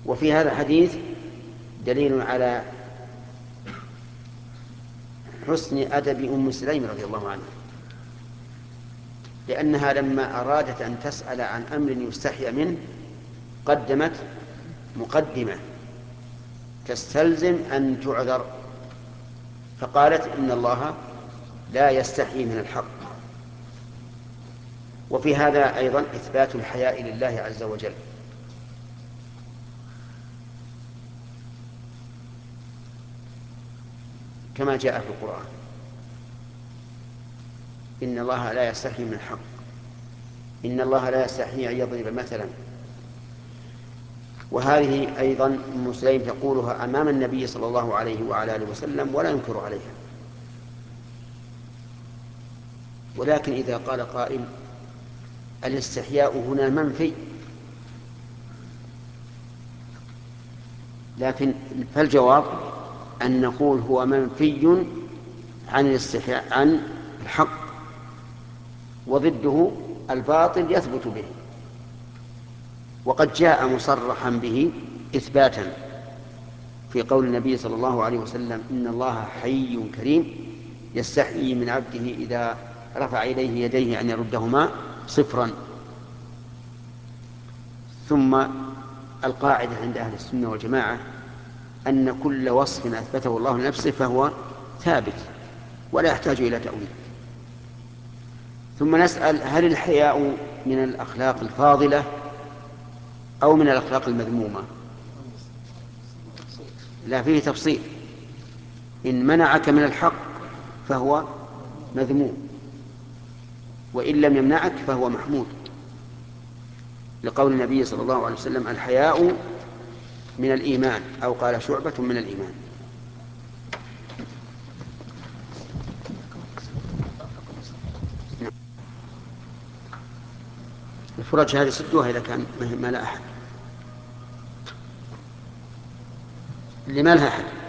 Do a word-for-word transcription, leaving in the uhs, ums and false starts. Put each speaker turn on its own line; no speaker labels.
وفي هذا الحديث دليل على حسن أدب أم سليم رضي الله عنها، لأنها لما أرادت أن تسأل عن أمر يستحيا منه قدمت مقدمة تستلزم أن تعذر، فقالت إن الله لا يستحي من الحق. وفي هذا أيضا إثبات الحياء لله عز وجل، كما جاء في القرآن: إن الله لا يستحي من الحق، إن الله لا يستحي أن يضرب مثلا. وهذه أيضا أم سليم تقولها أمام النبي صلى الله عليه وعلى آله وسلم ولا ينكر عليها. ولكن إذا قال قائل: الاستحياء هنا منفي، لكن فالجواب أن نقول هو منفي عن الاستحياء عن الحق، وضده الباطل يثبت به، وقد جاء مصرحا به إثباتا في قول النبي صلى الله عليه وسلم: إن الله حي كريم يستحيي من عبده إذا رفع إليه يديه أن يردهما صفرا. ثم القاعدة عند أهل السنة والجماعة أن كل وصف أثبته الله لنفسه فهو ثابت ولا يحتاج إلى تأويل. ثم نسأل: هل الحياء من الأخلاق الفاضلة أو من الأخلاق المذمومة؟ لا، فيه تفصيل. إن منعك من الحق فهو مذموم، وإن لم يمنعك فهو محمود، لقول النبي صلى الله عليه وسلم: الحياء من الإيمان، أو قال شعبة من الإيمان. الفرج هذه سدوها إذا كان ما لا أحد، اللي ما لها أحد.